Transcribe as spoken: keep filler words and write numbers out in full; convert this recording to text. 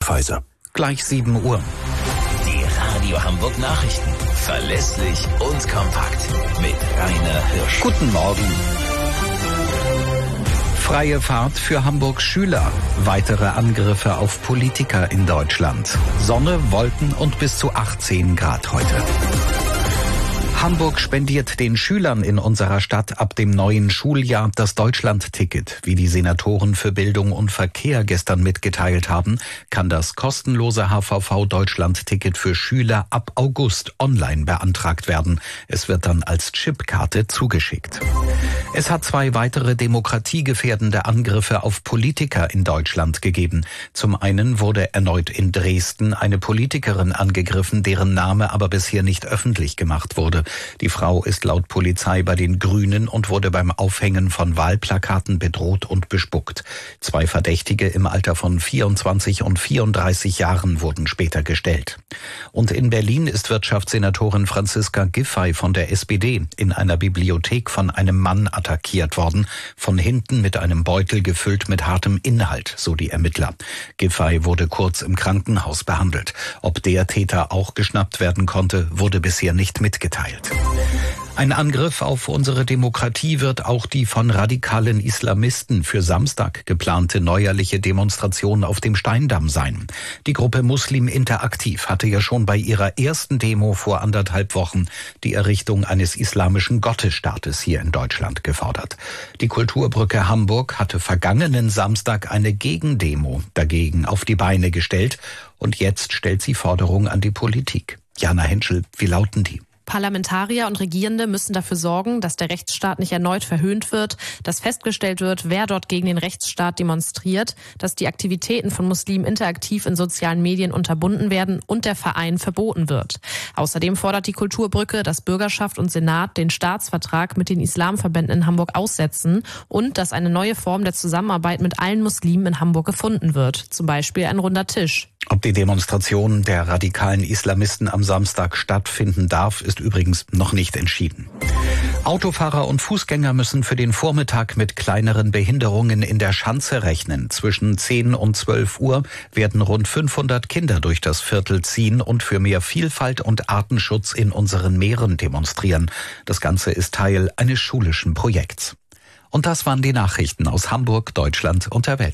Pfizer. Gleich sieben Uhr. Die Radio Hamburg Nachrichten. Verlässlich und kompakt. Mit Rainer Hirsch. Guten Morgen. Freie Fahrt für Hamburgs Schüler. Weitere Angriffe auf Politiker in Deutschland. Sonne, Wolken und bis zu achtzehn Grad heute. Hamburg spendiert den Schülern in unserer Stadt ab dem neuen Schuljahr das Deutschland-Ticket. Wie die Senatoren für Bildung und Verkehr gestern mitgeteilt haben, kann das kostenlose H V V-Deutschland-Ticket für Schüler ab August online beantragt werden. Es wird dann als Chipkarte zugeschickt. Es hat zwei weitere demokratiegefährdende Angriffe auf Politiker in Deutschland gegeben. Zum einen wurde erneut in Dresden eine Politikerin angegriffen, deren Name aber bisher nicht öffentlich gemacht wurde. Die Frau ist laut Polizei bei den Grünen und wurde beim Aufhängen von Wahlplakaten bedroht und bespuckt. Zwei Verdächtige im Alter von vierundzwanzig und vierunddreißig Jahren wurden später gestellt. Und in Berlin ist Wirtschaftssenatorin Franziska Giffey von der S P D in einer Bibliothek von einem Mann attackiert worden, von hinten mit einem Beutel gefüllt mit hartem Inhalt, so die Ermittler. Giffey wurde kurz im Krankenhaus behandelt. Ob der Täter auch geschnappt werden konnte, wurde bisher nicht mitgeteilt. Ein Angriff auf unsere Demokratie wird auch die von radikalen Islamisten für Samstag geplante neuerliche Demonstration auf dem Steindamm sein. Die Gruppe Muslim Interaktiv hatte ja schon bei ihrer ersten Demo vor anderthalb Wochen die Errichtung eines islamischen Gottesstaates hier in Deutschland gefordert. Die Kulturbrücke Hamburg hatte vergangenen Samstag eine Gegendemo dagegen auf die Beine gestellt und jetzt stellt sie Forderungen an die Politik. Jana Henschel, wie lauten die? Parlamentarier und Regierende müssen dafür sorgen, dass der Rechtsstaat nicht erneut verhöhnt wird, dass festgestellt wird, wer dort gegen den Rechtsstaat demonstriert, dass die Aktivitäten von Muslimen interaktiv in sozialen Medien unterbunden werden und der Verein verboten wird. Außerdem fordert die Kulturbrücke, dass Bürgerschaft und Senat den Staatsvertrag mit den Islamverbänden in Hamburg aussetzen und dass eine neue Form der Zusammenarbeit mit allen Muslimen in Hamburg gefunden wird, zum Beispiel ein runder Tisch. Ob die Demonstration der radikalen Islamisten am Samstag stattfinden darf, ist übrigens noch nicht entschieden. Autofahrer und Fußgänger müssen für den Vormittag mit kleineren Behinderungen in der Schanze rechnen. Zwischen zehn und zwölf Uhr werden rund fünfhundert Kinder durch das Viertel ziehen und für mehr Vielfalt und Artenschutz in unseren Meeren demonstrieren. Das Ganze ist Teil eines schulischen Projekts. Und das waren die Nachrichten aus Hamburg, Deutschland und der Welt.